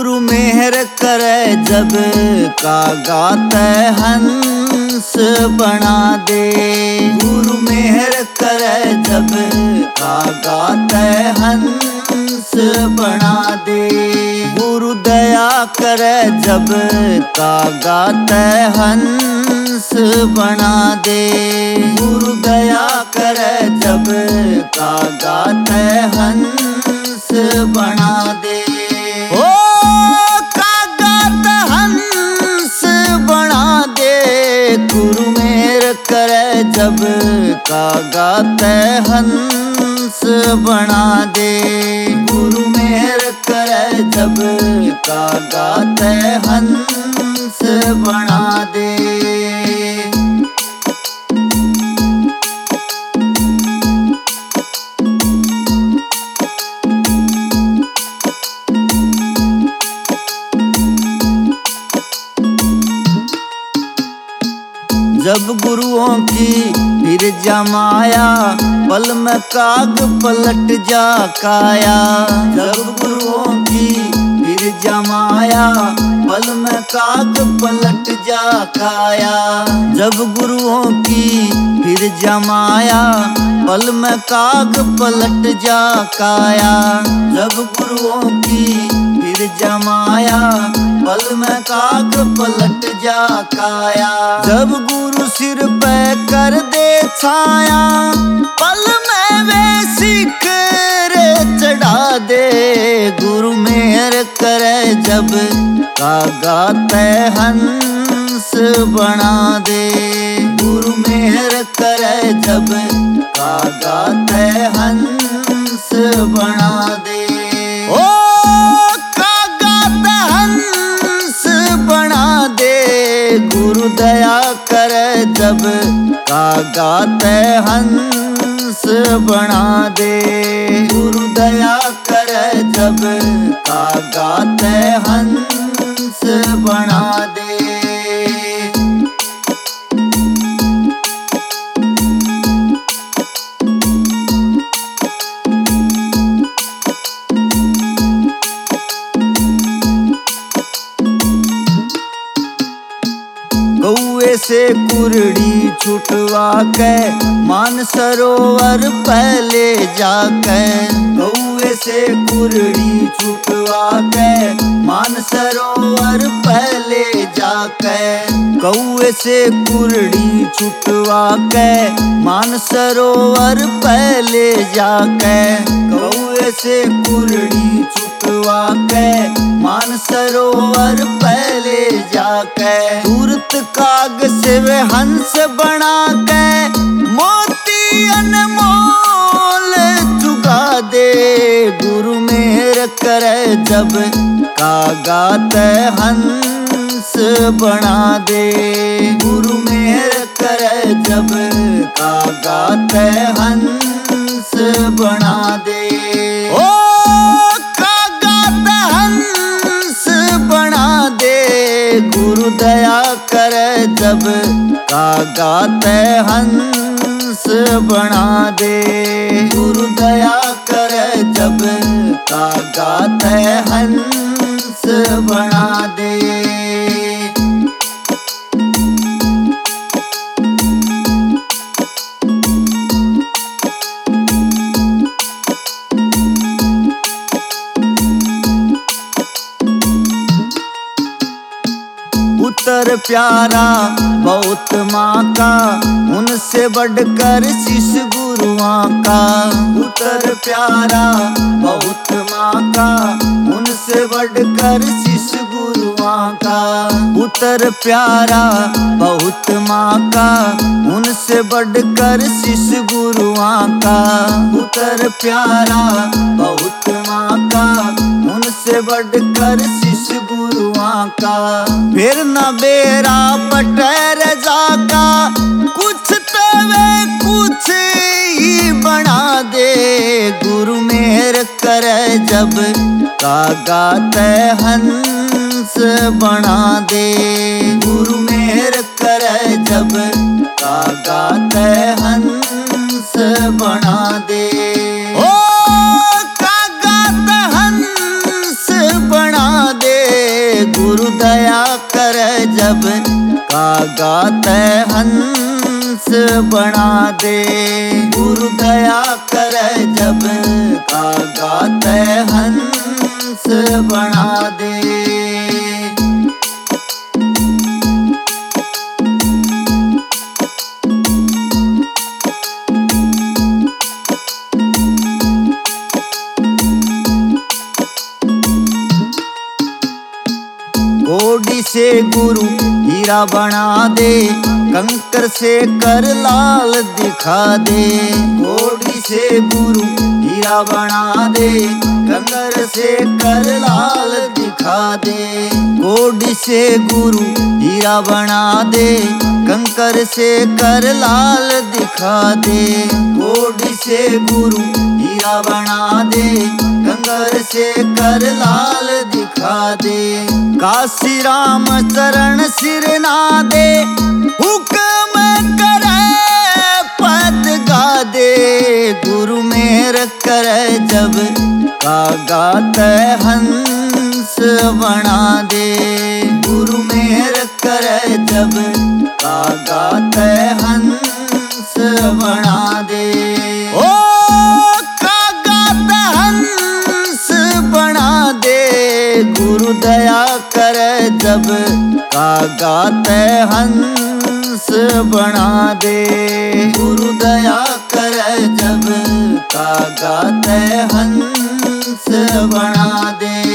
गुरु मेहर करे जब कागा तै हंस बना दे। गुरु मेहर करे जब कागा तै हंस बना दे। गुरु दया करे जब कागा तै हंस बना दे। गुरु दया करे जब कागा तै हंस बना दे। ओ कागा तै हंस बना दे। गुरु मेहर करे जब कागा तै हंस बना दे। गुरु मेहर करे जब कागा तै हंस बना दे। जब गुरुओं की फिर जमाया पल में काग पलट जा काया। जब गुरुओं की फिर जमाया पल में काग पलट जा काया। जब गुरुओं की फिर जमाया पल में काग पलट जा काया। जब गुरुओं की फिर जमाया पल में काग पलट जा काया। जब गुरु सिर पे कर दे छाया पल में वे सिकर चढ़ा दे। गुरु मेहर करे जब कागा तै हंस बना दे। गुरु मेहर करे जब कागा तै हंस बना दे। ओ कागा तै हंस बना दे। गुरु दया करे जब कागा तै हंस बना दे। गुरु दया करे जब कागा तै हंस बना दे। कौए से कुरड़ी छुटवा के मान सरोवर पहले जाके। कौए से कुरड़ी छुटवा के मान सरोवर पहले जाके। कौए से कुरड़ी छुटवा के मान सरोवर पहले जाके। कौए से कुरड़ी छुटवा के मान सरोवर पहले जाके। सूरत काग से वे हंस बना के मोती अनमोल चुगा दे। गुरु मेहर करे जब कागा तै हंस बना दे। गुरु मेहर करे जब कागा तै हंस बना दे। ओ कागा तै हंस बना दे। गुरु दया करे जब कागा तै हंस बना दे। गुरु दया करे जब कागा तै हंस बना दे। पुत्र प्यारा बहुत माँ का उनसे बढ़कर शिष्य गुरुआं का। पुत्र प्यारा बहुत माँ का उनसे बढ़कर शिष्य गुरुआं का। पुत्र प्यारा बहुत माँ का उनसे बढ़कर शिष्य गुरुआं का। पुत्र प्यारा बहुत माँ का उनसे बढ़कर शिष्य गुरुआं का। फिर न बेरा पटर जाका कुछ तो वे कुछ ही बना दे। गुरु मेहर करे जब कागा तै हंस बना दे। गुरु मेहर करे जब कागा तै हंस बना दे। ओ कागा तै हंस बना दे। गाते हंस बना दे। गुरु दया करे जब गाते हंस बना दे। कोड़ी से गुरु हीरा बना दे, कंकर से कर लाल दिखा दे। कोड़ी से गुरु हीरा बना दे, कंकर से कर लाल दिखा दे। कोड़ी से गुरु हीरा बना दे, कंकर से कर लाल दिखा दे। कोड़ी से गुरु हीरा बना दे, कंकर से कर लाल दिखा दे। काशी राम चरण सिर ना दे, हुक्म करे पद गा दे। गुरु मेहर करे जब गाते हंस बना दे। गुरु मेहर करे जब गाते हंस बना दे। ओ गाते हंस बना दे। गुरु दया करे जब गाते हंस बना दे। गुरु दया करे जब गाते हंस बना दे।